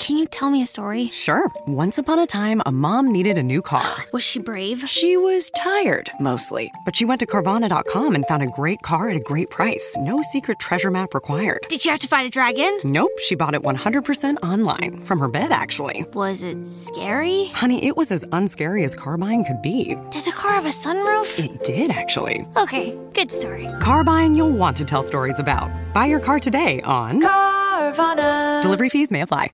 Can you tell me a story? Sure. Once upon a time, a mom needed a new car. Was she brave? She was tired, mostly. But she went to Carvana.com and found a great car at a great price. No secret treasure map required. Did she have to fight a dragon? Nope, she bought it 100% online. From her bed, actually. Was it scary? Honey, it was as unscary as car buying could be. Did the car have a sunroof? It did, actually. Okay, good story. Car buying you'll want to tell stories about. Buy your car today on Carvana. Delivery fees may apply.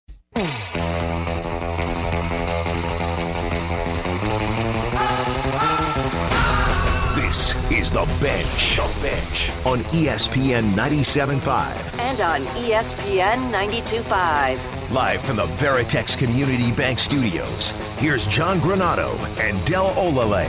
This is The Bench. The Bench on ESPN 97.5. And on ESPN 92.5. Live from the Veritex Community Bank Studios, here's John Granato and Del Olale.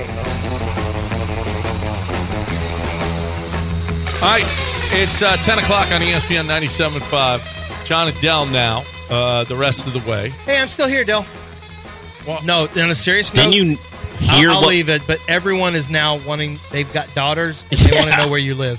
All right, it's 10 o'clock on ESPN 97.5. John and Del now, the rest of the way. Hey, I'm still here, Del. Well, No, on a serious note, Didn't you hear I'll what? leave it, but everyone is now wanting, they've got daughters, and they want to know where you live.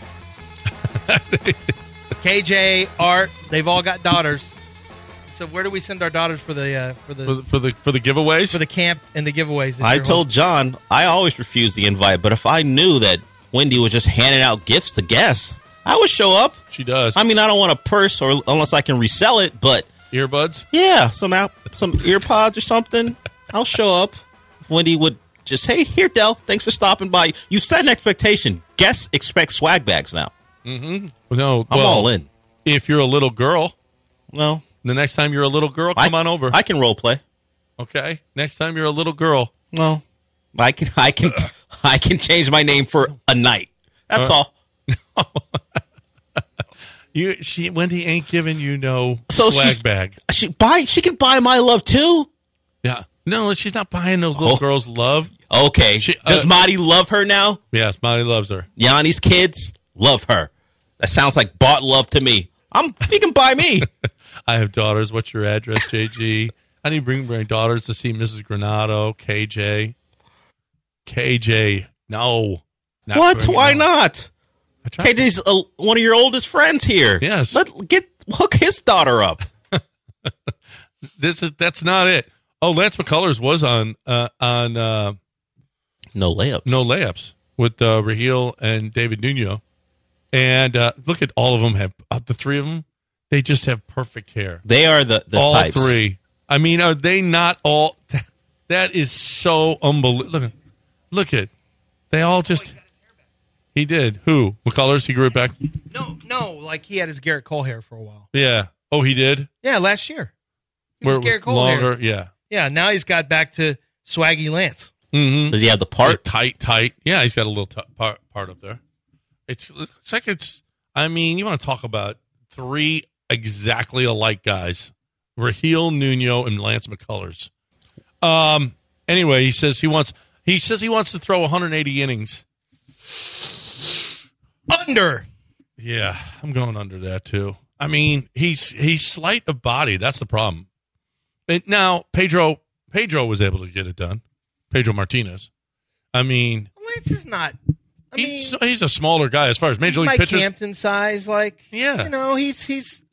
KJ, Art, they've all got daughters. So where do we send our daughters for the for the giveaways? for the camp and the giveaways? that I you're told John I always refuse the invite, but if I knew that Wendy was just handing out gifts to guests, I would show up. She does. I mean, I don't want a purse or unless I can resell it, but Earbuds? yeah, some ear pods or something. I'll show up. If Wendy would just, hey, here, Del, thanks for stopping by. You set an expectation. Guests expect swag bags now. No, I'm all in. If you're a little girl, No, the next time you're a little girl, come on over. I can role play. Okay? Next time you're a little girl. No, I can change my name for a night. That's all. Wendy ain't giving you no So swag bag. She can buy my love too. Yeah. No, she's not buying those little girls love. Okay. Does Marty love her now? Yes, Molly loves her. Yanni's kids love her. That sounds like bought love to me. He can buy me. I have daughters. What's your address, JG? I need to bring my daughters to see Mrs. Granado, KJ. KJ, no. What? Why them. not? I tried KJ's one of your oldest friends here. Yes. Hook his daughter up. That's not it. Oh, Lance McCullers was on No layups. No Layups with Raheel and David Nuno. And look at all of them have the three of them. They just have perfect hair. They are the all types. Three. I mean, are they not all? That is so unbelievable. Look at. They all just. He did. Who? McCullers? He grew it back. No, like he had his Garrett Cole hair for a while. Yeah. Oh, he did. Yeah, last year. He was Garrett Cole longer. hair. Yeah. Yeah, now he's got back to Swaggy Lance. Mm-hmm. Does he have the part? Like tight. Yeah, he's got a little part up there. It's like it's. I mean, you want to talk about three exactly alike guys: Raheel, Nuno, and Lance McCullers. Anyway, he says he wants to throw 180 innings. Under. Yeah, I'm going under that too. I mean, he's slight of body. That's the problem. And now Pedro was able to get it done. Pedro Martinez. I mean, Lance is not. he's a smaller guy as far as major league Mike pitchers. Hampton size, like Yeah. you know, he's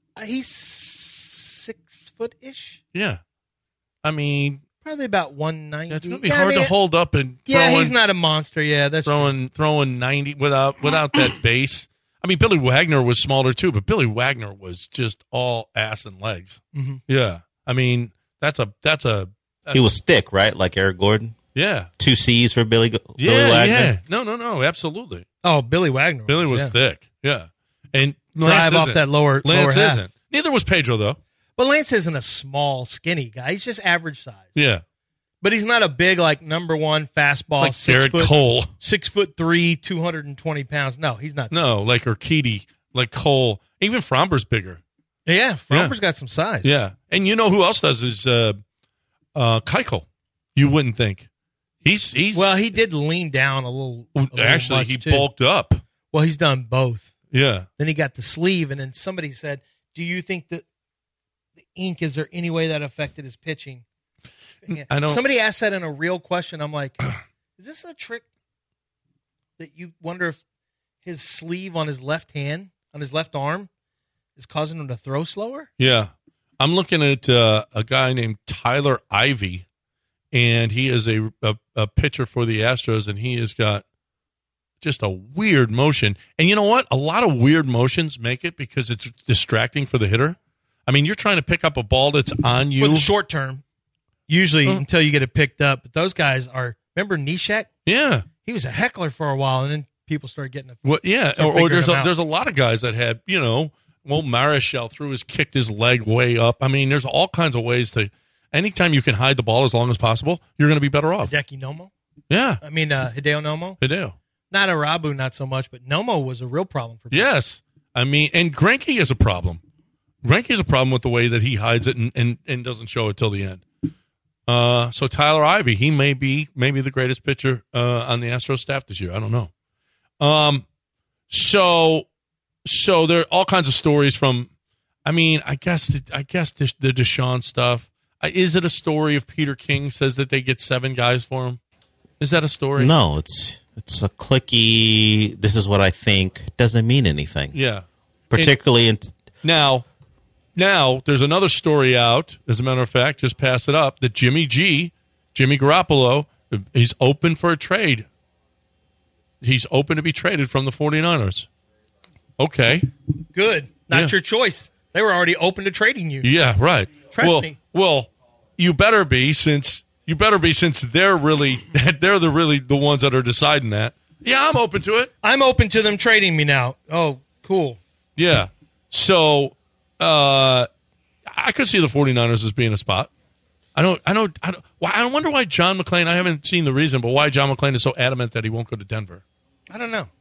6 foot ish. Yeah, I mean, Probably about 190. it's going to be hard to hold up and Yeah, he's not a monster. Yeah, that's true. throwing 90 without that base. I mean, Billy Wagner was smaller too, but Billy Wagner was just all ass and legs. Mm-hmm. Yeah, I mean that's a He was thick, right? Like Eric Gordon. yeah. 2 C's for Billy Wagner. Yeah. No, absolutely. Oh, Billy Wagner. Billy was thick. Yeah. And Drive off that lower Lance half. isn't. Neither was Pedro, though. But Lance isn't a small, skinny guy. He's just average size. Yeah. But he's not a big, like, number one fastball, Like Garrett Cole. 6'3", 220 pounds. No, he's not. No, like Urquidy, like Cole. Even Fromber's bigger. Yeah, Fromber's got some size. Yeah. And you know who else does is Keuchel. You wouldn't think. He's Well, he did lean down a little actually, much, he too. bulked up. Well, he's done both. Yeah. Then he got the sleeve, and then somebody said, do you think that the ink, is there any way that affected his pitching? I don't. Somebody asked that in a real question. I'm like, is this a trick that you wonder if his sleeve on his left hand, on his left arm, is causing him to throw slower? Yeah. I'm looking at a guy named Tyler Ivey, and he is a pitcher for the Astros, and he has got just a weird motion. And you know what? A lot of weird motions make it because it's distracting for the hitter. I mean, you're trying to pick up a ball that's on you. For the short term, usually until you get it picked up. But those guys are, remember Neshek? Yeah. He was a heckler for a while, and then people started getting it. Well, yeah, or there's a lot of guys that had, Marichal kicked his leg way up. I mean, there's all kinds of ways to, anytime you can hide the ball as long as possible, you're going to be better off. Hideki Nomo? Yeah. I mean, Hideo Nomo? Hideo. Not Arabu, not so much, but Nomo was a real problem for people. Yes. I mean, and Greinke is a problem. Greinke is a problem with the way that he hides it and doesn't show it till the end. So Tyler Ivey, he may be the greatest pitcher on the Astros staff this year. I don't know. So there are all kinds of stories from. I mean, I guess the Deshaun stuff. Is it a story if Peter King says that they get 7 guys for him? Is that a story? No, it's a clicky. This is what I think. Doesn't mean anything. Yeah, particularly now. There's another story out, as a matter of fact, just pass it up, that Jimmy Garoppolo, he's open for a trade. He's open to be traded from the 49ers. Okay. Good. Not your choice. They were already open to trading you. Yeah, right. Trust me. Well, you better be since they're really the ones that are deciding that. Yeah, I'm open to it. I'm open to them trading me now. Oh, cool. Yeah. So I could see the 49ers as being a spot. I wonder why John McClain, I haven't seen the reason, but why John McClain is so adamant that he won't go to Denver. I don't know.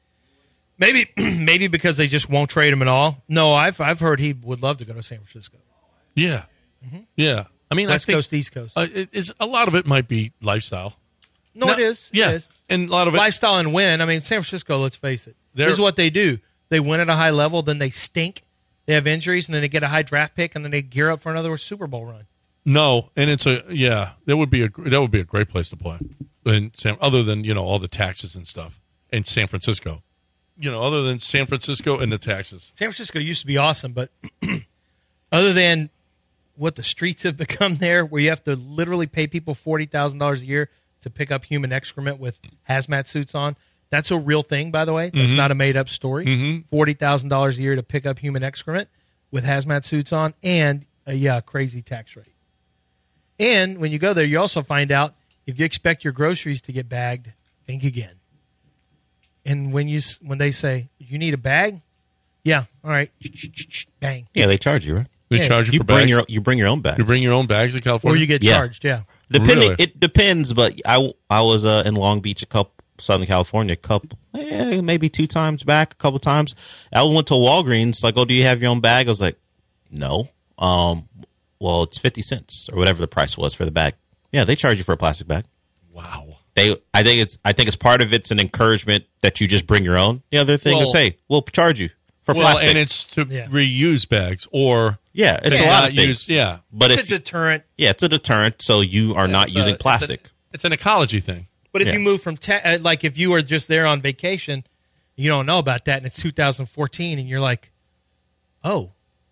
Maybe because they just won't trade him at all. No, I've heard he would love to go to San Francisco. Yeah. Yeah. I mean, West Coast, East Coast. A lot of it might be lifestyle. No, it is. Yeah. It is. And a lot of it. Lifestyle and win. I mean, San Francisco, let's face it. This is what they do. They win at a high level, then they stink. They have injuries, and then they get a high draft pick, and then they gear up for another Super Bowl run. No, and that would be a great place to play. Other than, all the taxes and stuff in San Francisco. Other than San Francisco and the taxes. San Francisco used to be awesome, but other than what the streets have become there, where you have to literally pay people $40,000 a year to pick up human excrement with hazmat suits on. That's a real thing, by the way. That's not a made-up story. $40,000 a year to pick up human excrement with hazmat suits on and a crazy tax rate. And when you go there, you also find out if you expect your groceries to get bagged, think again. And when they say, you need a bag? Yeah, all right. Bang. Yeah, they charge you, right? They charge you for bags? You bring your own bags. You bring your own bags to California? Or you get charged, yeah. Really? It depends, but I was in Long Beach Southern California, maybe 2 times back, a couple times. I went to Walgreens, like, do you have your own bag? I was like, no. Well, it's 50 cents or whatever the price was for the bag. Yeah, they charge you for a plastic bag. Wow. I think it's part of it's an encouragement that you just bring your own. The other thing is, hey, we'll charge you for plastic. And it's to reuse bags or it's a lot of things. But it's a deterrent. Yeah, it's a deterrent, so you are not using plastic. It's an ecology thing. But if you move from like if you were just there on vacation, you don't know about that, and it's 2014, and you're like, oh,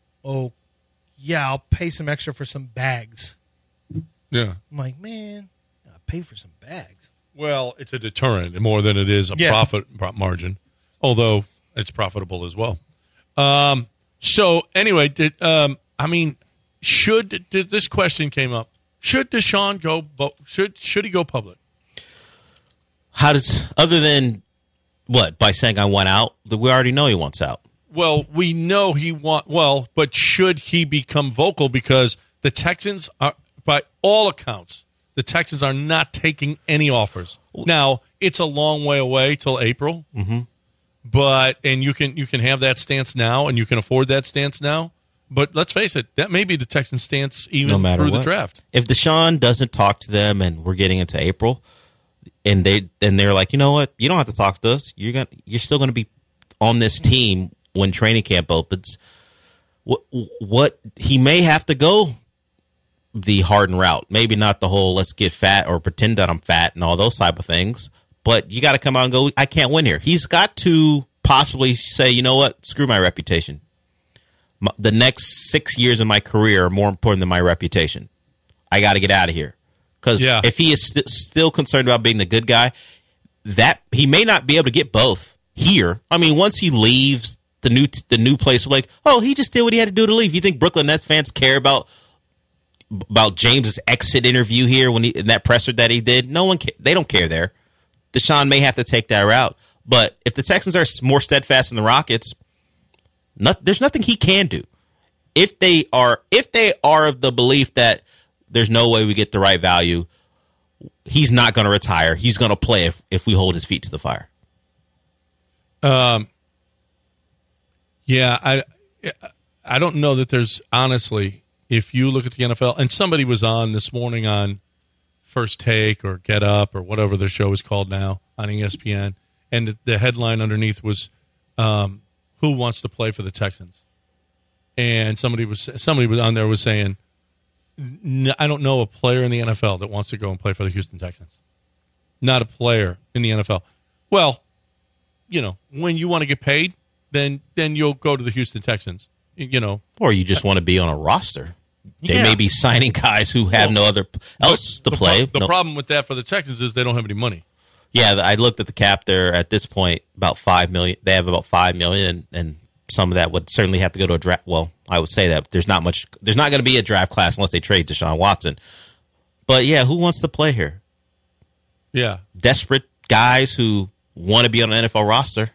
yeah, I'll pay some extra for some bags. Yeah, I'm like, man, I'll pay for some bags. Well, it's a deterrent more than it is a profit margin, although it's profitable as well. So anyway, this question came up? Should Deshaun go? Should he go public? Other than what, by saying I want out? We already know he wants out. Well, we know but should he become vocal? Because the Texans are, by all accounts, the Texans are not taking any offers. Now, it's a long way away till April. But you can have that stance now, and you can afford that stance now. But let's face it, that may be the Texans' stance even through the draft. If Deshaun doesn't talk to them, and we're getting into April, and they're like, you know what, you don't have to talk to us. You're still going to be on this team when training camp opens. What he may have to go the Harden route. Maybe not the whole let's get fat or pretend that I'm fat and all those type of things. But you got to come out and go, I can't win here. He's got to possibly say, you know what, screw my reputation. The next 6 years of my career are more important than my reputation. I got to get out of here. Because if he is still concerned about being the good guy, that he may not be able to get both here. I mean, once he leaves the new place, like, oh, he just did what he had to do to leave. You think Brooklyn Nets fans care about James's exit interview here in that presser that he did? No one. They don't care there. Deshaun may have to take that route, but if the Texans are more steadfast than the Rockets, there's nothing he can do. If they are of the belief that there's no way we get the right value, he's not going to retire. He's going to play if we hold his feet to the fire. Yeah, I don't know that there's, honestly, if you look at the NFL, and somebody was on this morning on First Take or Get Up or whatever their show is called now on ESPN, and the headline underneath was, who wants to play for the Texans? And somebody was on there was saying, I don't know a player in the NFL that wants to go and play for the Houston Texans. Not a player in the NFL. Well, when you want to get paid, then you'll go to the Houston Texans. Or you just want to be on a roster. They may be signing guys who have no other else to play. The problem with that for the Texans is they don't have any money. Yeah, I looked at the cap there at this point, about $5 million. They have about $5 million, and some of that would certainly have to go to a draft. Well, I would say that there's not much. There's not going to be a draft class unless they trade Deshaun Watson. But yeah, who wants to play here? Yeah, desperate guys who want to be on an NFL roster.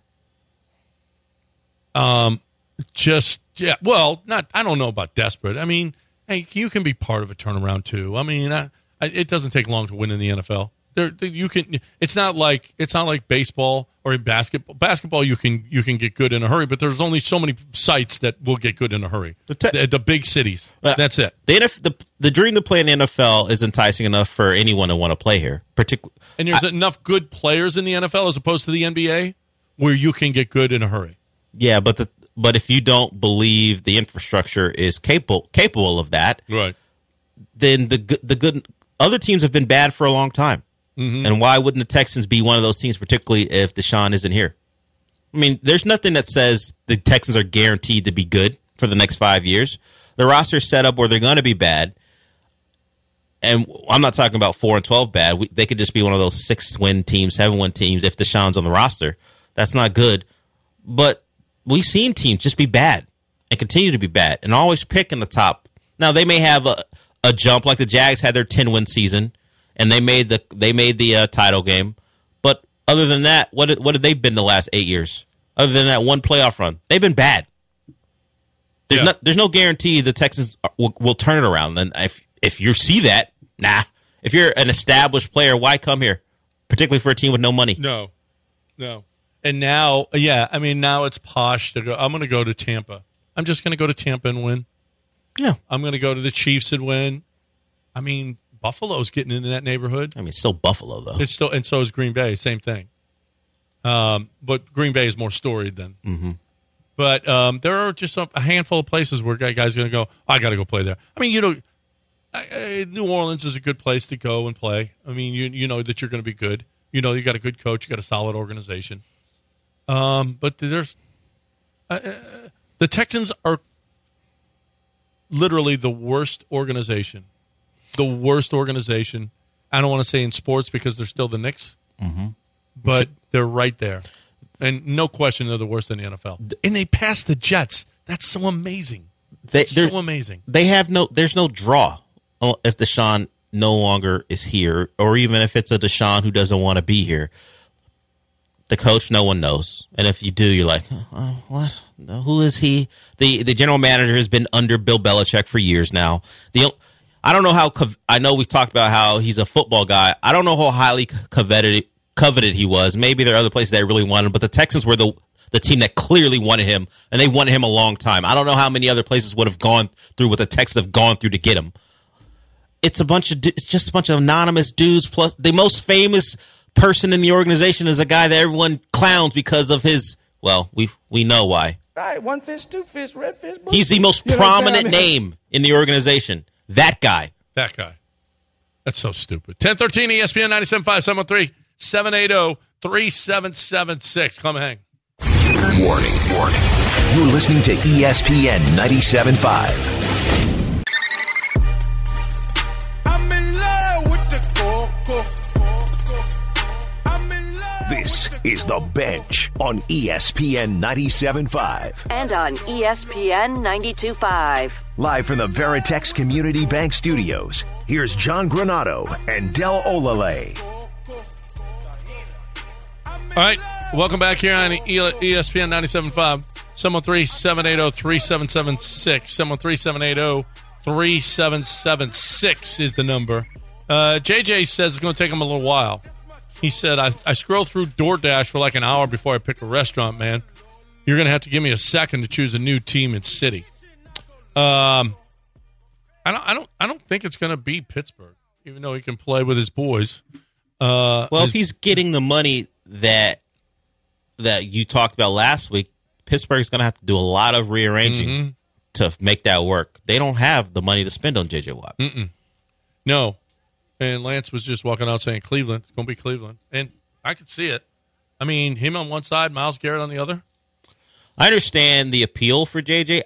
Well, I don't know about desperate. I mean, hey, you can be part of a turnaround too. I mean, it doesn't take long to win in the NFL. You can. It's not like baseball or in basketball. Basketball, you can get good in a hurry, but there's only so many sites that will get good in a hurry. The big cities. That's it. The dream to play in the NFL is enticing enough for anyone to want to play here. And there's enough good players in the NFL as opposed to the NBA where you can get good in a hurry. Yeah, but if you don't believe the infrastructure is capable of that, right? Then the good other teams have been bad for a long time. Mm-hmm. And why wouldn't the Texans be one of those teams, particularly if Deshaun isn't here? I mean, there's nothing that says the Texans are guaranteed to be good for the next 5 years. The roster's set up where they're going to be bad. And I'm not talking about 4-12 bad. They could just be one of those 6-win teams, 7-win teams if Deshaun's on the roster. That's not good. But we've seen teams just be bad and continue to be bad and always pick in the top. Now, they may have a jump like the Jags had their 10-win season. And they made the title game, but other than that, what have they been the last 8 years? Other than that one playoff run, they've been bad. There's no guarantee the Texans will turn it around. And if you see that, nah. If you're an established player, why come here? Particularly for a team with no money. No. And now, now it's posh to go. I'm going to go to Tampa. I'm just going to go to Tampa and win. Yeah, I'm going to go to the Chiefs and win. I mean, Buffalo's getting into that neighborhood. I mean, it's still Buffalo, though. It's still, and so is Green Bay. Same thing. But Green Bay is more storied than. Mm-hmm. But there are just a handful of places where guys are going to go, I got to go play there. I mean, New Orleans is a good place to go and play. I mean, you know that you're going to be good. You know you got a good coach. You got a solid organization. But there's the Texans are literally the worst organization. The worst organization. I don't want to say in sports because they're still the Knicks, but they're right there. And no question they're the worst in the NFL. And they passed the Jets. That's so amazing. So amazing. There's no draw if Deshaun no longer is here, or even if it's a Deshaun who doesn't want to be here. The coach, no one knows. And if you do, you're like, what? Who is he? The general manager has been under Bill Belichick for years now. I don't know how. I know we've talked about how he's a football guy. I don't know how highly coveted he was. Maybe there are other places that really wanted him, but the Texans were the team that clearly wanted him, and they wanted him a long time. I don't know how many other places would have gone through what the Texans have gone through to get him. It's just a bunch of anonymous dudes. Plus, the most famous person in the organization is a guy that everyone clowns because of his. Well, we know why. All right, one fish, two fish, red fish. Blue He's the most prominent name in the organization. That guy. That's so stupid. 1013 ESPN 97.5 713-780-3776. Come hang. Warning. You're listening to ESPN 97.5. I'm in love with the coco. This is The Bench on ESPN 97.5. And on ESPN 92.5. Live from the Veritex Community Bank Studios, here's John Granado and Del Olale. All right, welcome back here on ESPN 97.5. 713-780-3776. 713-780-3776 is the number. JJ says it's going to take him a little while. He said, I scroll through DoorDash for like an hour before I pick a restaurant, man. You're going to have to give me a second to choose a new team and city. I don't think it's going to be Pittsburgh, even though he can play with his boys. If he's getting the money that you talked about last week, Pittsburgh's going to have to do a lot of rearranging to make that work. They don't have the money to spend on J.J. Watt. No. And Lance was just walking out saying Cleveland. It's going to be Cleveland. And I could see it. I mean, him on one side, Myles Garrett on the other. I understand the appeal for J.J.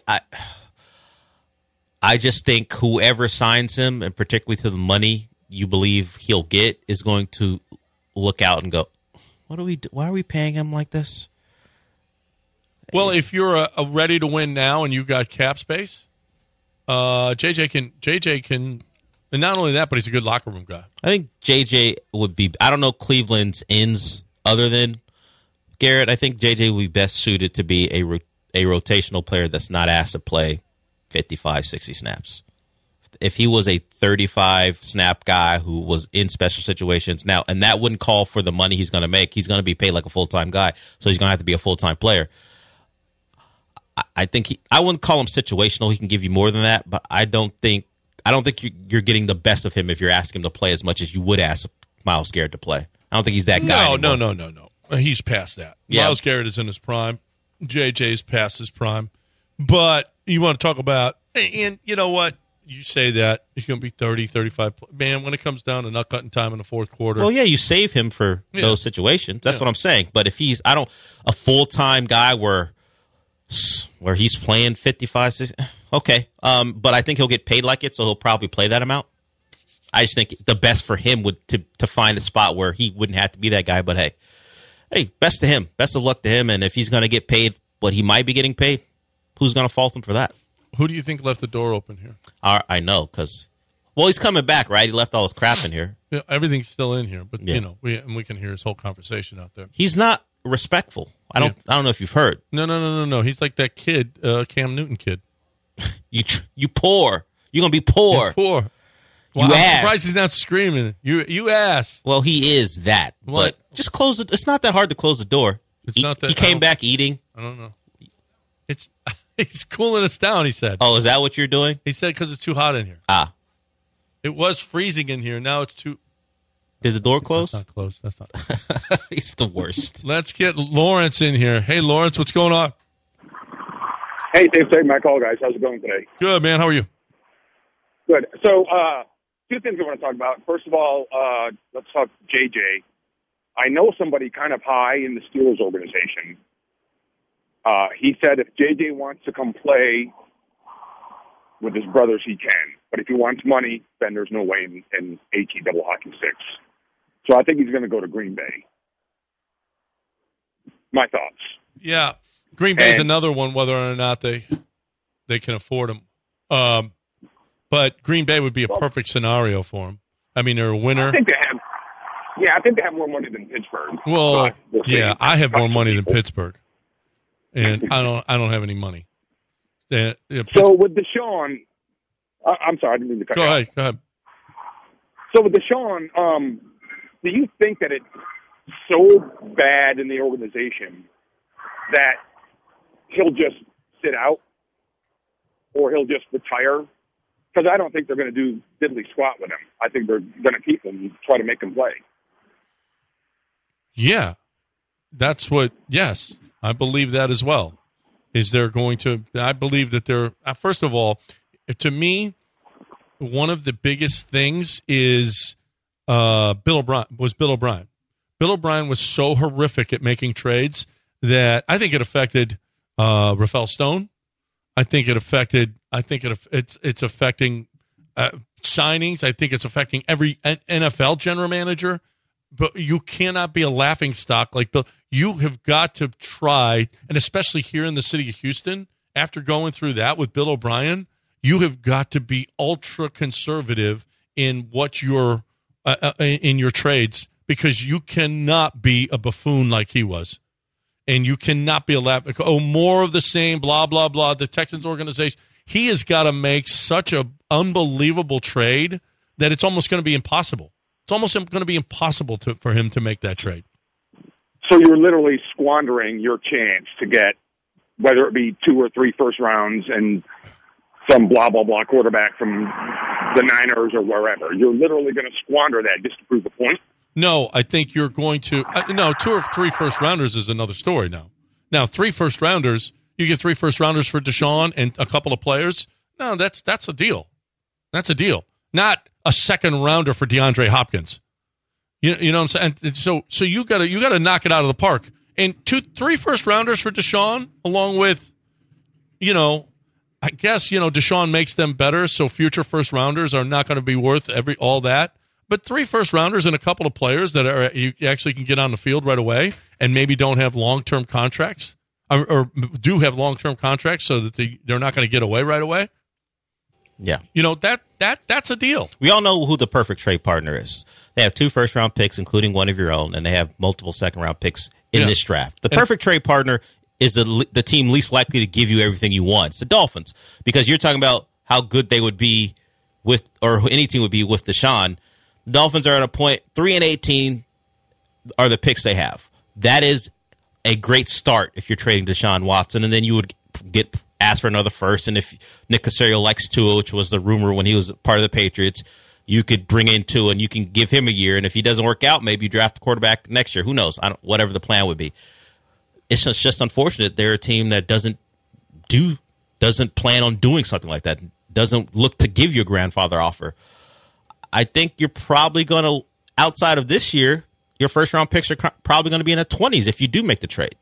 I just think whoever signs him, and particularly to the money you believe he'll get, is going to look out and go, why are we paying him like this? Well, if you're a ready to win now and you've got cap space, JJ can, and not only that, but he's a good locker room guy. I think JJ would be, I don't know Cleveland's ends other than Garrett. I think JJ would be best suited to be a rotational player that's not asked to play 55, 60 snaps. If he was a 35 snap guy who was in special situations now, and that wouldn't call for the money he's going to make, he's going to be paid like a full-time guy, so he's going to have to be a full-time player. I think I wouldn't call him situational. He can give you more than that, but I don't think you're getting the best of him if you're asking him to play as much as you would ask Myles Garrett to play. I don't think he's that guy. No. He's past that. Yeah. Myles Garrett is in his prime. JJ's past his prime. But you want to talk about, and you know what? You say that he's going to be 30, 35. Man, when it comes down to nut cutting time in the fourth quarter. Well, yeah, you save him for those situations. That's what I'm saying. But if he's, a full-time guy where he's playing 55, 60, okay. But I think he'll get paid like it, so he'll probably play that amount. I just think the best for him would to find a spot where he wouldn't have to be that guy. But hey, best to him. Best of luck to him. And if he's going to get paid what he might be getting paid, who's going to fault him for that? Who do you think left the door open here? I know, because he's coming back, right? He left all his crap in here. Yeah, everything's still in here, but we can hear his whole conversation out there. He's not respectful. I don't know if you've heard. No. He's like that kid, Cam Newton kid. You poor. You're gonna be poor. You're poor. Well, I'm surprised he's not screaming. You ass. Well, he is that. What? But just close it. It's not that hard to close the door. It's not that. He came back eating. I don't know. He's cooling us down, he said. Oh, is that what you're doing? He said because it's too hot in here. Ah. It was freezing in here. Now it's too... Did the door close? That's not close. That's not. He's the worst. Let's get Lawrence in here. Hey, Lawrence, what's going on? Hey, thanks for taking my call, guys. How's it going today? Good, man. How are you? Good. So, two things I want to talk about. First of all, let's talk JJ. I know somebody kind of high in the Steelers organization. He said if JJ wants to come play with his brothers, he can. But if he wants money, then there's no way in AT double hockey sticks. So I think he's going to go to Green Bay. My thoughts. Yeah. Green Bay's another one, whether or not they can afford him. But Green Bay would be a perfect scenario for him. I mean, they're a winner. I think they have more money than Pittsburgh. Well, yeah, I have more money than Pittsburgh. And I don't have any money. So with Deshaun, I'm sorry, I didn't mean to cut you off. Go ahead. So with Deshaun, do you think that it's so bad in the organization that he'll just sit out or he'll just retire? Because I don't think they're going to do diddly squat with him. I think they're going to keep him and try to make him play. Yeah, yes, I believe that as well. I believe that they're, first of all, to me, one of the biggest things is Bill O'Brien. Bill O'Brien was so horrific at making trades that I think it affected Rafael Stone. I think it affected. It's affecting signings. I think it's affecting every NFL general manager. But you cannot be a laughing stock like Bill. You have got to try, and especially here in the city of Houston, after going through that with Bill O'Brien, you have got to be ultra conservative in what your in your trades, because you cannot be a buffoon like he was, and you cannot be a laughing. Oh, more of the same, blah blah blah. The Texans organization. He has got to make such an unbelievable trade that it's almost going to be impossible. It's almost going to be impossible for him to make that trade. So you're literally squandering your chance to get, whether it be 2 or 3 first rounds and some blah, blah, blah quarterback from the Niners or wherever. You're literally going to squander that just to prove the point? No, I think you're going to no, 2 or 3 first rounders is another story now. Now, 3 first rounders, you get 3 first rounders for Deshaun and a couple of players. No, that's a deal. That's a deal. Not a second rounder for DeAndre Hopkins. You know what I'm saying? So you gotta knock it out of the park. And 3 first rounders for Deshaun, along with, I guess, Deshaun makes them better, so future first rounders are not going to be worth all that. But 3 first rounders and a couple of players that you actually can get on the field right away and maybe don't have long-term contracts or do have long-term contracts so that they're not going to get away right away. Yeah. That's a deal. We all know who the perfect trade partner is. They have 2 first-round picks, including one of your own, and they have multiple second-round picks in this draft. The perfect trade partner is the team least likely to give you everything you want. It's the Dolphins, because you're talking about how good they would be with, or any team would be with Deshaun. The Dolphins are at a point, 3-18 are the picks they have. That is a great start if you're trading Deshaun Watson, and then you would get asked for another first, and if Nick Caserio likes Tua, which was the rumor when he was part of the Patriots, you could bring in Tua and you can give him a year, and if he doesn't work out, maybe you draft the quarterback next year. Who knows? Whatever the plan would be. It's just unfortunate they're a team that doesn't plan on doing something like that, doesn't look to give you a grandfather offer. I think you're probably going to, outside of this year, your first-round picks are probably going to be in the 20s if you do make the trade.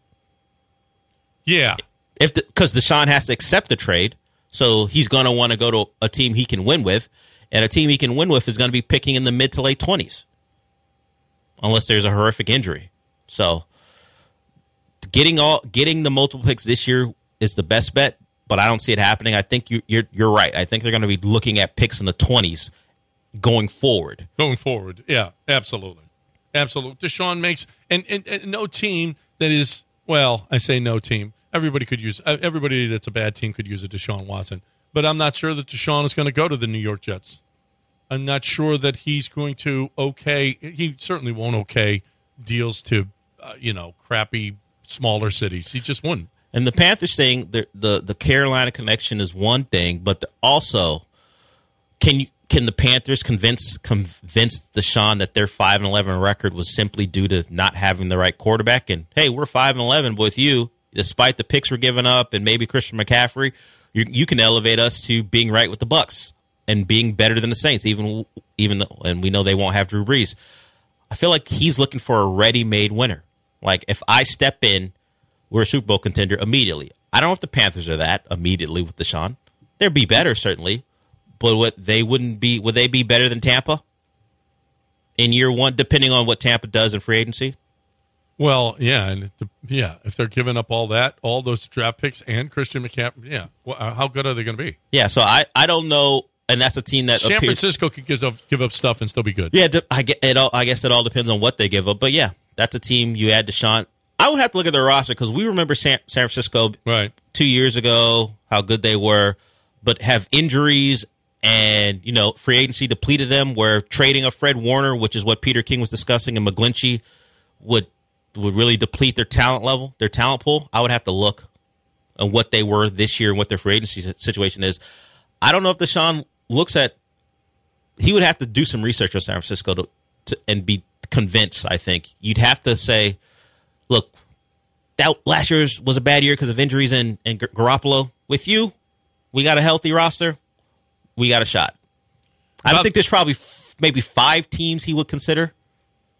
Yeah. Because Deshaun has to accept the trade, so he's going to want to go to a team he can win with, and a team he can win with is going to be picking in the mid to late 20s, unless there's a horrific injury. So getting the multiple picks this year is the best bet, but I don't see it happening. I think you're right. I think they're going to be looking at picks in the 20s going forward. Yeah, absolutely. Deshaun makes and no team that is, well, I say no team. Everybody that's a bad team could use a Deshaun Watson. But I'm not sure that Deshaun is going to go to the New York Jets. I'm not sure that he's going to he certainly won't okay deals to, crappy, smaller cities. He just wouldn't. And the Panthers thing, the Carolina connection is one thing, but also, can the Panthers convince Deshaun that their 5-11 record was simply due to not having the right quarterback? And, hey, we're 5-11 with you, despite the picks we're giving up and maybe Christian McCaffrey. You can elevate us to being right with the Bucs and being better than the Saints, even though, and we know they won't have Drew Brees. I feel like he's looking for a ready-made winner. Like, if I step in, we're a Super Bowl contender immediately. I don't know if the Panthers are that immediately with Deshaun. They'd be better, certainly, but would they be better than Tampa in year one, depending on what Tampa does in free agency? Well, if they're giving up all those draft picks and Christian McCaffrey, how good are they going to be? Yeah, so I don't know, and that's a team that San Francisco could give up stuff and still be good. Yeah, I guess it all depends on what they give up, but yeah, that's a team you add Deshaun. I would have to look at their roster because we remember San Francisco 2 years ago, how good they were, but have injuries and free agency depleted them. Where trading a Fred Warner, which is what Peter King was discussing, and McGlinchey would really deplete their talent level, their talent pool. I would have to look at what they were this year and what their free agency situation is. I don't know if Deshaun looks at. He would have to do some research on San Francisco and be convinced. I think you'd have to say, look, that last year was a bad year because of injuries and Garoppolo. With you, we got a healthy roster. We got a shot. I don't think there's probably maybe 5 teams he would consider.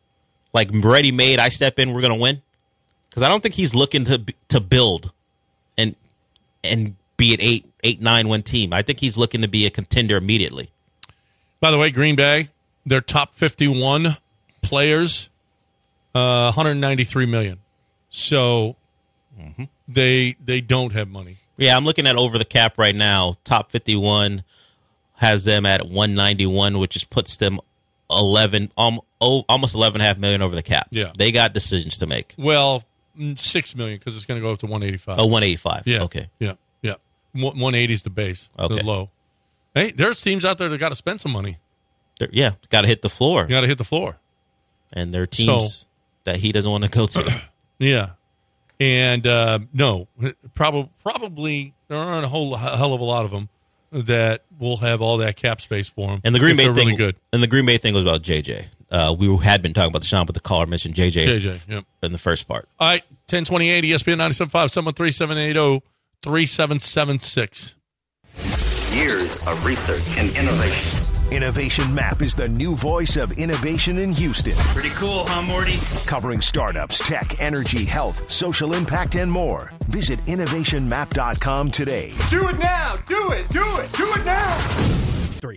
Like ready-made, I step in, we're going to win. Because I don't think he's looking to build and be an 8-9 win team. I think he's looking to be a contender immediately. By the way, Green Bay, their top 51 players, $193 million. So they don't have money. Yeah, I'm looking at over the cap right now. Top 51 has them at 191, which just puts them almost $11.5 million over the cap. Yeah, they got decisions to make. Well, $6 million because it's going to go up to 185. Oh, 185. Yeah. Okay. Yeah. 180 is the base. Okay. The low. Hey, there's teams out there that got to spend some money. Yeah, got to hit the floor. You got to hit the floor. And there are teams that he doesn't want to go to. Yeah. And no, probably there aren't a hell of a lot of them that will have all that cap space for them. And the Green Bay thing, really good. And the Green Bay thing was about JJ. We had been talking about Deshaun, but the caller mentioned JJ yep. in the first part. All right, 1028 ESPN 97.5 713-780-3776. Years of research and innovation. Innovation Map is the new voice of innovation in Houston. Pretty cool, huh, Morty? Covering startups, tech, energy, health, social impact, and more. Visit innovationmap.com today. Do it now! Do it! Do it! Do it now! 3.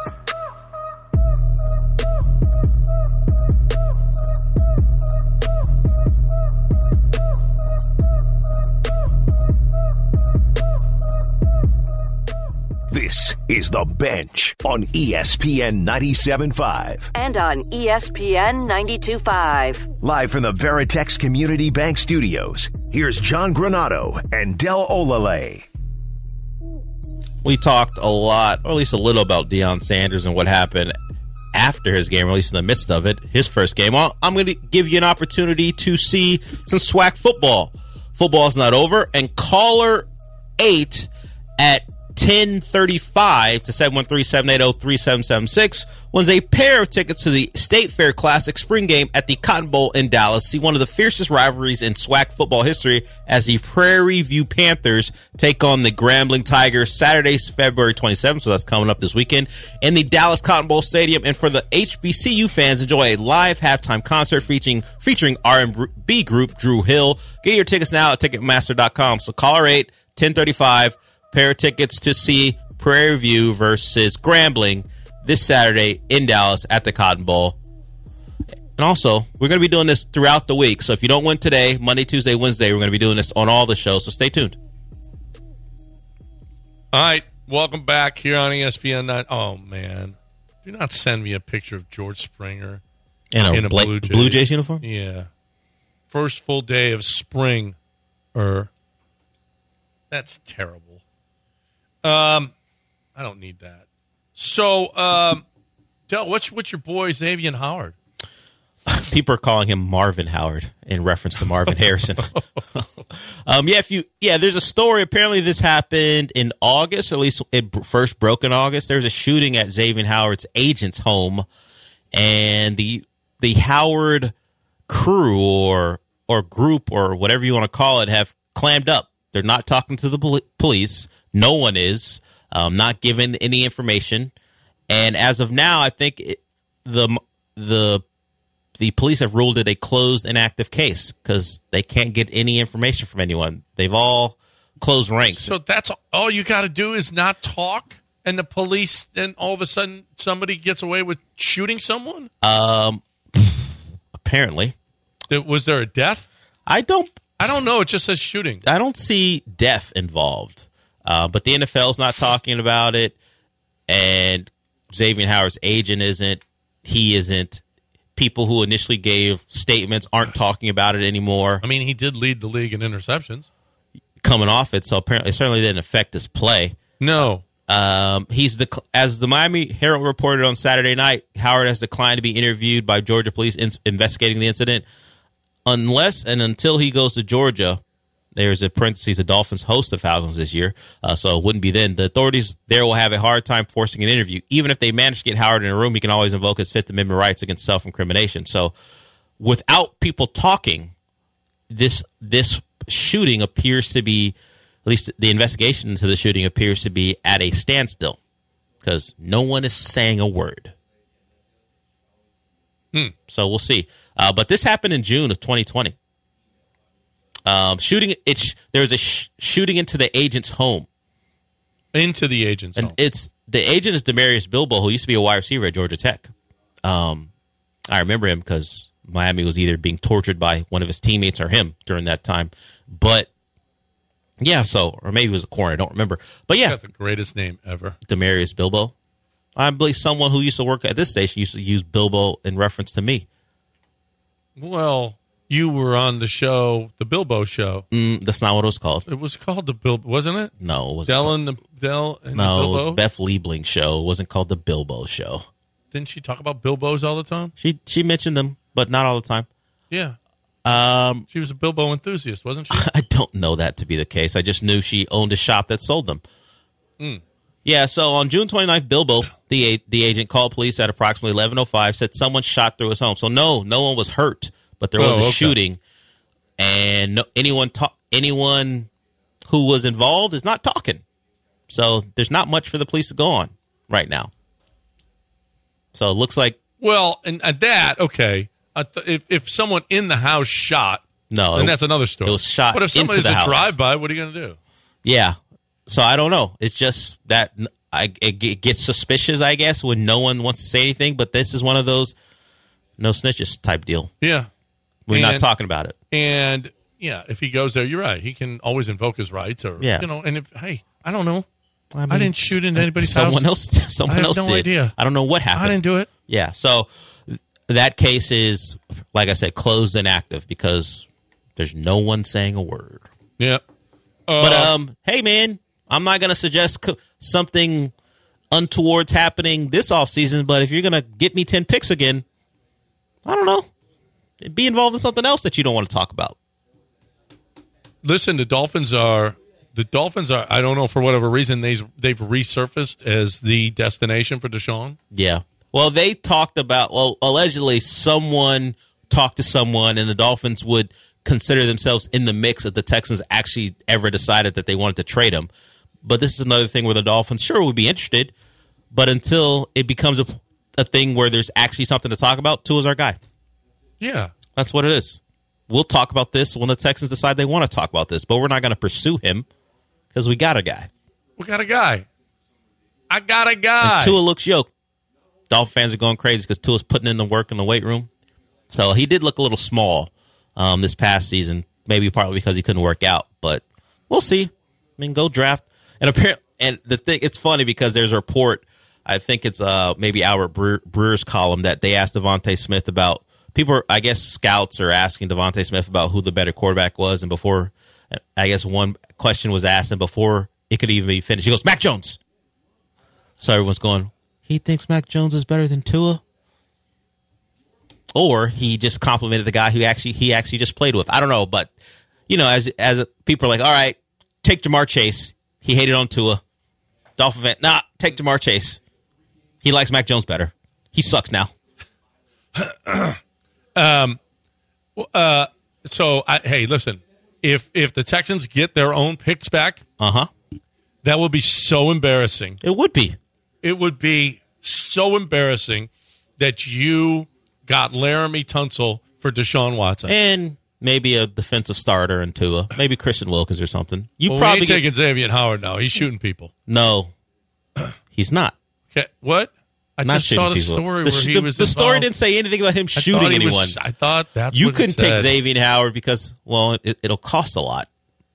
This is The Bench on ESPN 97.5. And on ESPN 92.5. Live from the Veritex Community Bank Studios, here's John Granato and Del Olale. We talked a lot, or at least a little, about Deion Sanders and what happened after his game, or at least in the midst of it, his first game. Well, I'm going to give you an opportunity to see some SWAC football. Football's not over, and caller 8 at 10:35 to 713-780-3776 wins a pair of tickets to the State Fair Classic Spring Game at the Cotton Bowl in Dallas. See one of the fiercest rivalries in SWAC football history as the Prairie View Panthers take on the Grambling Tigers Saturday, February 27th, so that's coming up this weekend, in the Dallas Cotton Bowl Stadium. And for the HBCU fans, enjoy a live halftime concert featuring R&B group Drew Hill. Get your tickets now at Ticketmaster.com. So caller 8, 10:35. Pair of tickets to see Prairie View versus Grambling this Saturday in Dallas at the Cotton Bowl. And also, we're going to be doing this throughout the week. So if you don't win today, Monday, Tuesday, Wednesday, we're going to be doing this on all the shows. So stay tuned. All right. Welcome back here on ESPN 9. Oh, man. Do not send me a picture of George Springer in a Blue Jays uniform? Yeah. First full day of spring. That's terrible. I don't need that. So, Del, what's your boy Xavier Howard? People are calling him Marvin Howard in reference to Marvin Harrison. There's a story. Apparently, this happened in August, or at least it first broke in August. There's a shooting at Xavier Howard's agent's home, and the Howard crew or group or whatever you want to call it have clammed up. They're not talking to the police. No one is. Not given any information. And as of now, I think the police have ruled it a closed, inactive case because they can't get any information from anyone. They've all closed ranks. So that's all you got to do is not talk, and the police, then all of a sudden somebody gets away with shooting someone? Apparently. Was there a death? I don't know. It just says shooting. I don't see death involved. But the NFL's not talking about it, and Xavier Howard's agent isn't. He isn't. People who initially gave statements aren't talking about it anymore. I mean, he did lead the league in interceptions. Coming off it, so apparently it certainly didn't affect his play. No. As the Miami Herald reported on Saturday night, Howard has declined to be interviewed by Georgia police investigating the incident unless and until he goes to Georgia. There's a parentheses, the Dolphins host the Falcons this year, so it wouldn't be then. The authorities there will have a hard time forcing an interview. Even if they manage to get Howard in a room, he can always invoke his Fifth Amendment rights against self-incrimination. So without people talking, this shooting appears to be, at least the investigation into the shooting appears to be at a standstill because no one is saying a word. So we'll see. But this happened in June of 2020. Shooting. There was a shooting into the agent's home. Into the agent's home. The agent is Demarius Bilbo, who used to be a wide receiver at Georgia Tech. I remember him because Miami was either being tortured by one of his teammates or him during that time. But yeah, or maybe it was a corner. I don't remember. But yeah, got the greatest name ever, Demarius Bilbo. I believe someone who used to work at this station used to use Bilbo in reference to me. Well, you were on the show, the Bilbo Show. That's not what it was called. It was called the Bilbo, wasn't it? No, it wasn't. Dell and the Bilbo? It was Beth Liebling's show. It wasn't called the Bilbo Show. Didn't she talk about Bilbos all the time? She mentioned them, but not all the time. Yeah. She was a Bilbo enthusiast, wasn't she? I don't know that to be the case. I just knew she owned a shop that sold them. Yeah, so on June 29th, Bilbo, the agent, called police at approximately 11:05, said someone shot through his home. So no one was hurt, but there was a shooting, and anyone who was involved is not talking. So there's not much for the police to go on right now. So it looks like... Well, and that, okay, if someone in the house shot, then that's another story. It was shot but if somebody's into the a house. drive-by, what are you going to do? Yeah. So I don't know. It's just that it gets suspicious, I guess, when no one wants to say anything. But this is one of those no snitches type deal. Yeah. We're not talking about it. And, yeah, if he goes there, you're right. He can always invoke his rights. Or, and if, hey, I don't know. I didn't shoot into anybody's house. Someone else did. I have no idea. I don't know what happened. I didn't do it. Yeah. So that case is, like I said, closed and active because there's no one saying a word. Yeah. But, hey, man, I'm not going to suggest something untoward's happening this offseason, but if you're going to get me 10 picks again, I don't know. Be involved in something else that you don't want to talk about. Listen, the Dolphins are, I don't know, for whatever reason, they've resurfaced as the destination for Deshaun. Yeah. Well, they talked about, allegedly someone talked to someone and the Dolphins would consider themselves in the mix if the Texans actually ever decided that they wanted to trade him. But this is another thing where the Dolphins sure would be interested, but until it becomes a thing where there's actually something to talk about, Tua's our guy. Yeah. That's what it is. We'll talk about this when the Texans decide they want to talk about this, but we're not going to pursue him because we got a guy. We got a guy. I got a guy. And Tua looks yoked. Dolphin fans are going crazy because Tua's putting in the work in the weight room. So he did look a little small this past season, maybe partly because he couldn't work out, but we'll see. I mean, go draft. And apparently, and the thing, it's funny because there's a report, I think it's maybe Albert Breer's column, that they asked Devontae Smith about, I guess scouts are asking Devontae Smith about who the better quarterback was, and before, I guess one question was asked, and before it could even be finished, he goes, Mac Jones. So everyone's going, he thinks Mac Jones is better than Tua? Or he just complimented the guy who he actually just played with. I don't know, but, as people are like, all right, take Jamar Chase. He hated on Tua. Dolphin fan, take Jamar Chase. He likes Mac Jones better. He sucks now. Hey, listen. If the Texans get their own picks back, that would be so embarrassing. It would be. It would be so embarrassing that you got Laramie Tunsil for Deshaun Watson. And maybe a defensive starter in Tua. Maybe Christian Wilkins or something. We ain't taking Xavier Howard now. He's shooting people. No, he's not. Okay, what? I not just saw the people. story where he was involved. The story didn't say anything about him shooting anyone. I thought that's you what couldn't it said. take Xavier Howard because, it'll cost a lot.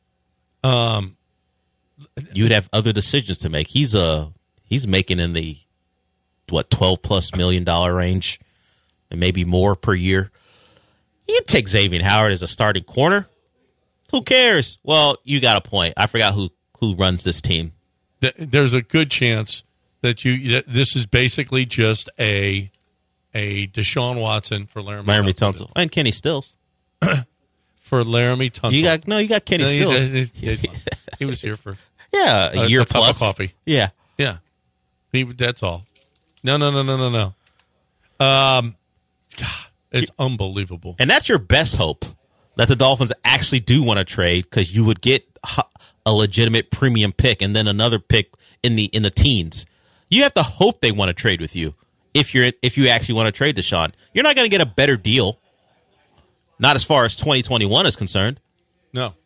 You'd have other decisions to make. He's making in the $12+ million range, and maybe more per year. You'd take Xavier Howard as a starting corner. Who cares? Well, you got a point. I forgot who runs this team. There's a good chance that this is basically just a Deshaun Watson for Laramie Tunsil and Kenny Stills. For Laramie Tunsil. You got Kenny Stills. He was here for a year plus. Cup of coffee. Yeah. That's all. No. God, it's unbelievable. And that's your best hope, that the Dolphins actually do want to trade, because you would get a legitimate premium pick and then another pick in the teens. You have to hope they want to trade with you if you actually want to trade Deshaun. You're not going to get a better deal, not as far as 2021 is concerned. No.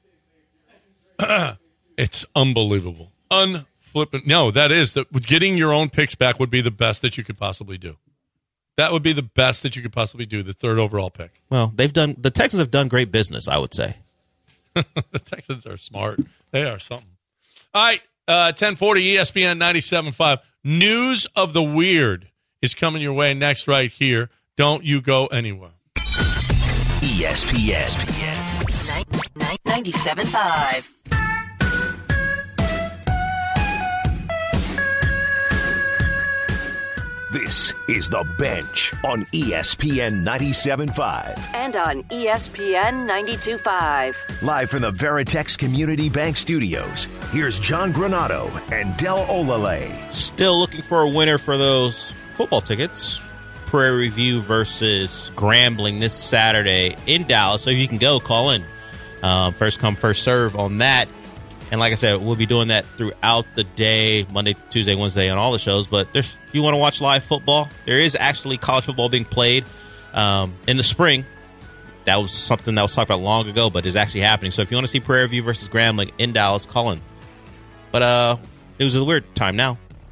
It's unbelievable. Unflippant. No, that is. Getting your own picks back would be the best that you could possibly do. That would be the best that you could possibly do, the third overall pick. Well, the Texans have done great business, I would say. The Texans are smart. They are something. All right, 1040 ESPN 97.5. News of the Weird is coming your way next right here. Don't you go anywhere. ESPN 97.5. This is The Bench on ESPN 97.5. And on ESPN 92.5. Live from the Veritex Community Bank Studios, here's John Granato and Del Olale. Still looking for a winner for those football tickets. Prairie View versus Grambling this Saturday in Dallas. So if you can go, call in. First come, first serve on that. And like I said, we'll be doing that throughout the day, Monday, Tuesday, Wednesday on all the shows. But if you want to watch live football, there is actually college football being played in the spring. That was something that was talked about long ago, but is actually happening. So if you want to see Prairie View versus Grambling in Dallas, call in. But it was a weird time now.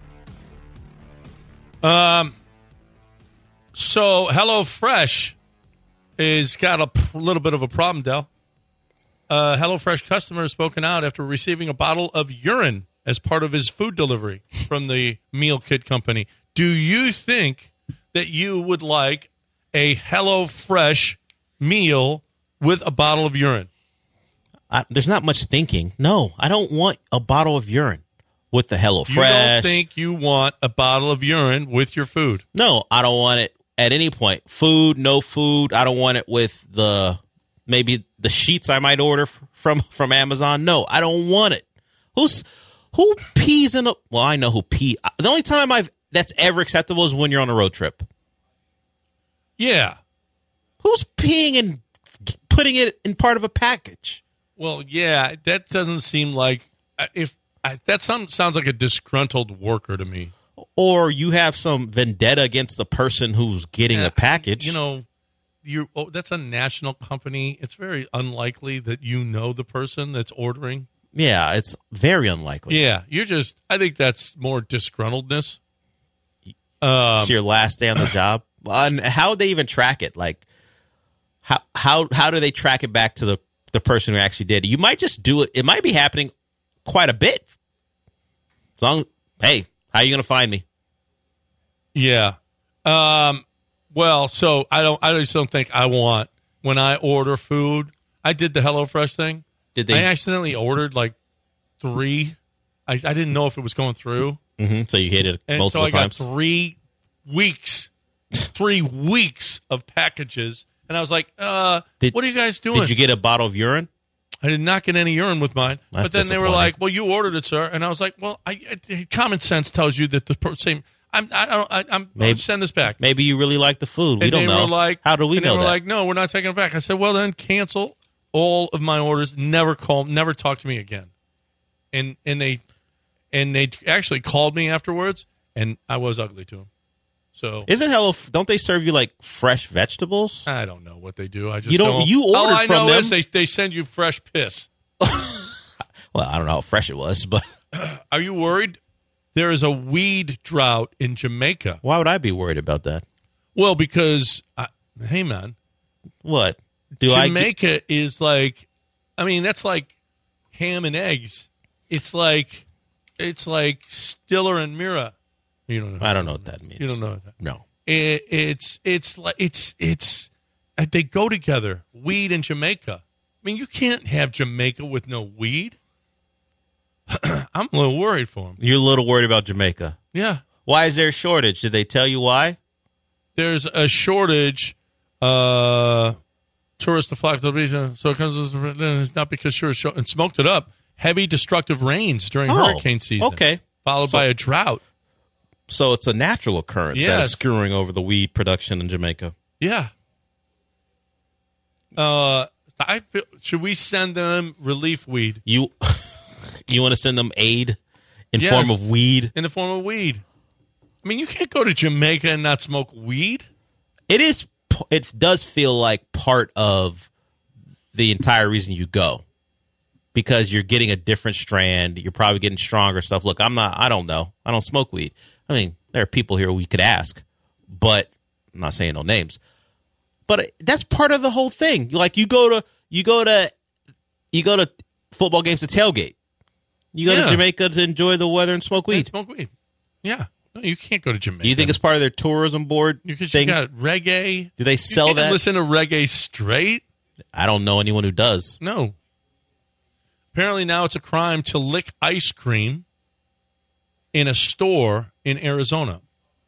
So HelloFresh has got a little bit of a problem, Del. HelloFresh customer has spoken out after receiving a bottle of urine as part of his food delivery from the meal kit company. Do you think that you would like a HelloFresh meal with a bottle of urine? There's not much thinking. No, I don't want a bottle of urine with the HelloFresh. You don't think you want a bottle of urine with your food? No, I don't want it at any point. Food, no food. I don't want it with maybe the sheets I might order from Amazon. No, I don't want it. Who pees in a... Well, I know who pee. The only time that's ever acceptable is when you're on a road trip. Yeah. Who's peeing and putting it in part of a package? Well, yeah, that doesn't seem like... that sounds like a disgruntled worker to me. Or you have some vendetta against the person who's getting the package. You know... that's a national company. It's very unlikely that you know the person that's ordering. Yeah, it's very unlikely. Yeah, I think that's more disgruntledness. It's your last day on the job. And how would they even track it? Like, how do they track it back to the person who actually did it? You might just do it. It might be happening quite a bit. Hey, how are you going to find me? Yeah. Well, so I just don't think I want, when I order food, I did the HelloFresh thing. I accidentally ordered like 3. I didn't know if it was going through. Mm-hmm. So you hit it multiple times. So I got 3 weeks of packages. And I was like, what are you guys doing? Did you get a bottle of urine? I did not get any urine with mine. That's but then they were like, well, you ordered it, sir. And I was like, well, common sense tells you that the same... I'll send this back. Maybe you really like the food. We don't know. How do we know that? They were like, no, we're not taking it back. I said, well, then cancel all of my orders. Never talk to me again. And they actually called me afterwards, and I was ugly to them. So don't they serve you like fresh vegetables? I don't know what they do. I just you ordered from them. All I know is they send you fresh piss. Well, I don't know how fresh it was, but are you worried? There is a weed drought in Jamaica. Why would I be worried about that? Well, because, hey, man. What? Jamaica is like, that's like ham and eggs. It's like Stiller and Mira. You don't know. I don't know what that means. You don't know that. No. It's they go together, weed and Jamaica. You can't have Jamaica with no weed. I'm a little worried for him. You're a little worried about Jamaica. Yeah. Why is there a shortage? Did they tell you why? There's a shortage. Tourists to flock to the region, so it comes. It's not because and smoked it up. Heavy destructive rains during hurricane season. Okay. Followed by a drought. So it's a natural occurrence that is skewering over the weed production in Jamaica. Yeah. Should we send them relief weed? You want to send them aid in form of weed? In the form of weed. You can't go to Jamaica and not smoke weed. It does feel like part of the entire reason you go. because you're getting a different strand. You're probably getting stronger stuff. Look, I don't know. I don't smoke weed. I mean, there are people here we could ask, but I'm not saying no names. But that's part of the whole thing. Like you go to football games to tailgate. You go to Jamaica to enjoy the weather and smoke weed. Smoke weed. Yeah. No, you can't go to Jamaica. You think it's part of their tourism board because thing? You got reggae. Do they sell that? Listen to reggae straight? I don't know anyone who does. No. Apparently now it's a crime to lick ice cream in a store in Arizona.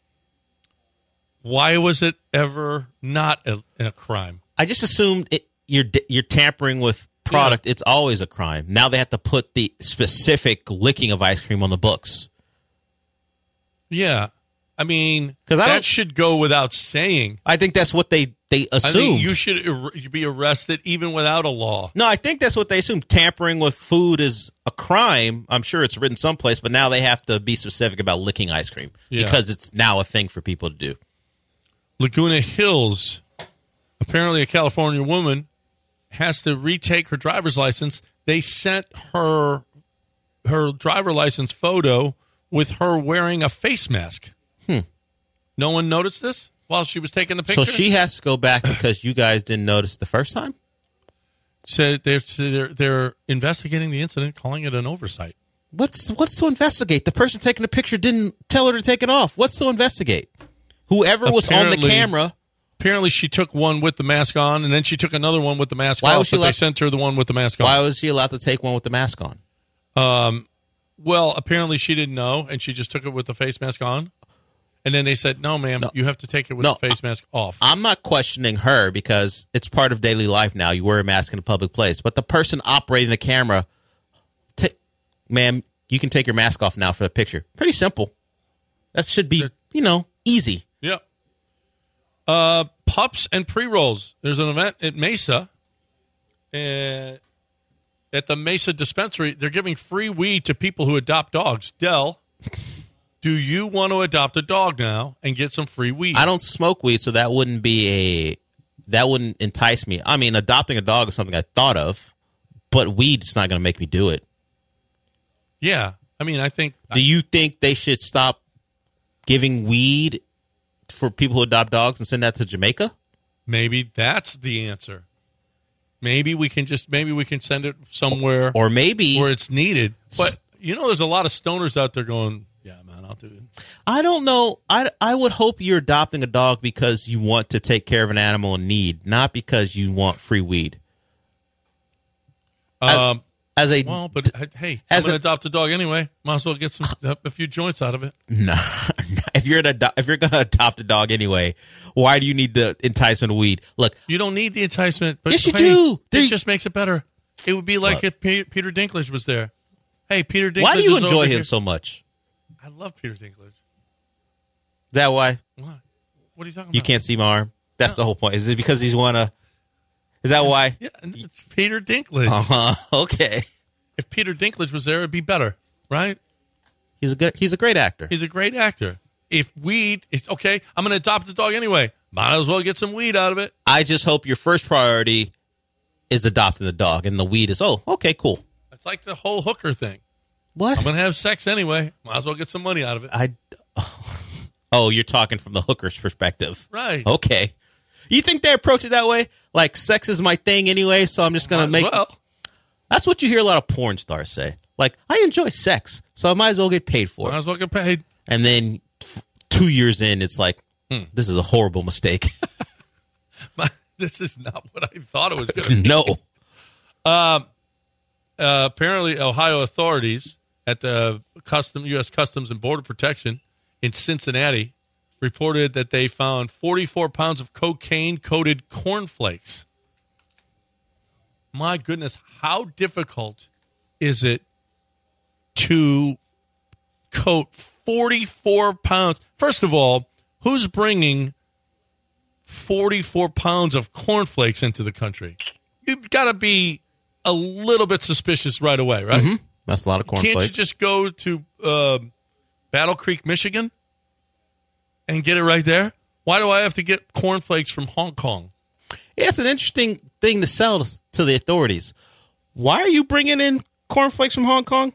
Why was it ever not a crime? I just assumed you're tampering with product. Yeah. It's always a crime. Now they have to put the specific licking of ice cream on the books. Yeah. I mean, that should go without saying. I think that's what they assumed. I think you should be arrested even without a law. No, I think that's what they assume. Tampering with food is a crime. I'm sure it's written someplace, but now they have to be specific about licking ice cream because it's now a thing for people to do. Laguna Hills, apparently a California woman, has to retake her driver's license. They sent her driver license photo with her wearing a face mask. No one noticed this while she was taking the picture? So she has to go back because you guys didn't notice the first time? So they're investigating the incident, calling it an oversight. What's to investigate? The person taking the picture didn't tell her to take it off. What's to investigate? Whoever was on the camera. Apparently she took one with the mask on, and then she took another one with the mask off, but they sent her the one with the mask on. Why was she allowed to take one with the mask on? Well, apparently she didn't know, and she just took it with the face mask on. And then they said, no, ma'am, you have to take it with the face mask off. I'm not questioning her because it's part of daily life now. You wear a mask in a public place. But the person operating the camera, ma'am, you can take your mask off now for the picture. Pretty simple. That should be, easy. Yep. Pups and pre-rolls. There's an event at Mesa. At the Mesa dispensary, they're giving free weed to people who adopt dogs. Del, do you want to adopt a dog now and get some free weed? I don't smoke weed, so that wouldn't entice me. I mean, adopting a dog is something I thought of, but weed's not going to make me do it. Yeah. I mean, I think... Do you think they should stop giving weed for people who adopt dogs and send that to Jamaica? Maybe that's the answer. Maybe we can send it somewhere, or maybe where it's needed. But there's a lot of stoners out there going, "Yeah, man, I'll do it." I don't know. I would hope you're adopting a dog because you want to take care of an animal in need, not because you want free weed. Hey, I'm going to adopt a dog anyway. Might as well get a few joints out of it. No, if you're going to adopt a dog anyway, why do you need the enticement of weed? Look, you don't need the enticement, but yes, you do. It just makes it better. It would be like if Peter Dinklage was there. Hey, Peter Dinklage. Why do you enjoy him so much? I love Peter Dinklage. Is that why? What? What are you talking about? You can't see my arm. That's the whole point. Is it because he's Is that why? Yeah, it's Peter Dinklage. Okay. If Peter Dinklage was there, it'd be better, right? He's a great actor. He's a great actor. If weed, it's okay. I'm going to adopt a dog anyway. Might as well get some weed out of it. I just hope your first priority is adopting the dog, and the weed is, okay, cool. It's like the whole hooker thing. What? I'm going to have sex anyway. Might as well get some money out of it. You're talking from the hooker's perspective. Right. Okay. You think they approach it that way? Like, sex is my thing anyway, so I'm just going to make... Well. That's what you hear a lot of porn stars say. Like, I enjoy sex, so I might as well get paid for it. Might as well get paid. And then 2 years in, it's like, this is a horrible mistake. This is not what I thought it was going to be. No. Apparently, Ohio authorities at the U.S. Customs and Border Protection in Cincinnati reported that they found 44 pounds of cocaine-coated cornflakes. My goodness, how difficult is it to coat 44 pounds? First of all, who's bringing 44 pounds of cornflakes into the country? You've got to be a little bit suspicious right away, right? Mm-hmm. That's a lot of cornflakes. Can't you just go to Battle Creek, Michigan and get it right there? Why do I have to get cornflakes from Hong Kong? Yeah, it's an interesting thing to sell to the authorities. Why are you bringing in cornflakes from Hong Kong?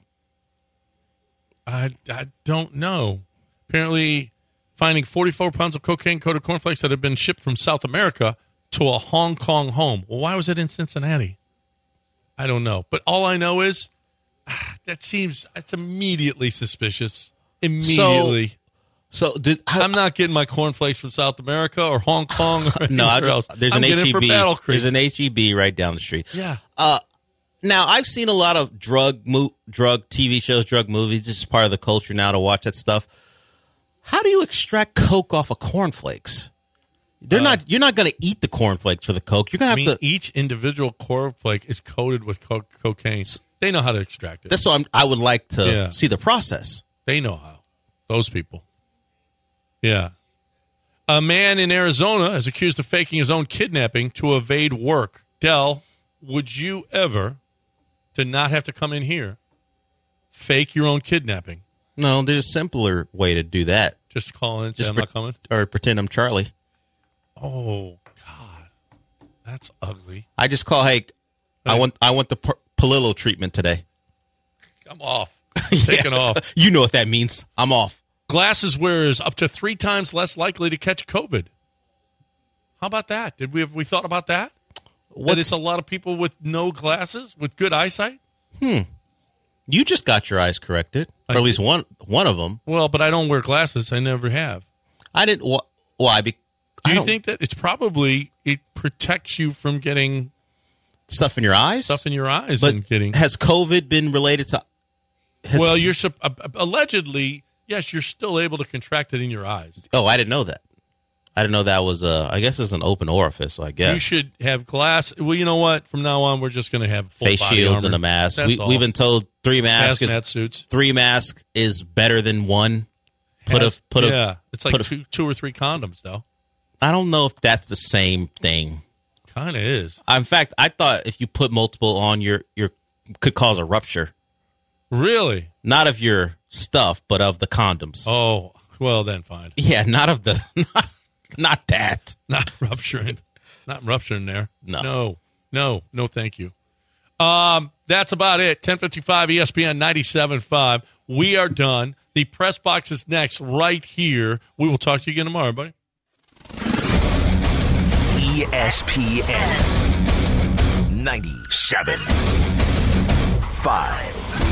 I don't know. Apparently, finding 44 pounds of cocaine-coated cornflakes that had been shipped from South America to a Hong Kong home. Well, why was it in Cincinnati? I don't know. But all I know is that's immediately suspicious. Immediately. I'm not getting my cornflakes from South America or Hong Kong or anywhere else. There's an HEB. There's an HEB right down the street. Yeah. Now, I've seen a lot of drug TV shows, drug movies. It's just part of the culture now to watch that stuff. How do you extract coke off of cornflakes? You're not going to eat the cornflakes for the coke. You're going to have to. Each individual cornflake is coated with cocaine. They know how to extract it. That's what I would like to see the process. They know how. Those people. Yeah. A man in Arizona is accused of faking his own kidnapping to evade work. Del, would you ever, to not have to come in here, fake your own kidnapping? No, there's a simpler way to do that. Just call in and say I'm not coming? Or pretend I'm Charlie. Oh, God. That's ugly. I just call, hey, I want the Palillo treatment today. I'm off. I'm taking off. You know what that means. I'm off. Glasses wearers up to 3 times less likely to catch COVID. How about that? Have we thought about that? That it's a lot of people with no glasses, with good eyesight? You just got your eyes corrected. Or at least one of them. Well, but I don't wear glasses. I never have. I didn't. Why? Do you think that it protects you from getting stuff in your eyes? Stuff in your eyes. But and getting. Has COVID been related to? Well, you're allegedly, yes, you're still able to contract it in your eyes. Oh, I didn't know that. I didn't know that was I guess it's an open orifice, so I guess. You should have glass. Well, you know what? From now on, we're just going to have full face body shields armor. and a mask. That's We've been told 3 masks. Hazmat suits. 3 masks is better than 1. It's like 2 or 3 condoms, though. I don't know if that's the same thing. Kind of is. In fact, I thought if you put multiple on, your could cause a rupture. Really? Not of your stuff, but of the condoms. Oh, well then, fine. Yeah, not of the. Not that. Not rupturing. Not rupturing there. No, thank you. That's about it. 10:55 ESPN 97.5. We are done. The press box is next right here. We will talk to you again tomorrow, everybody. ESPN 97.5.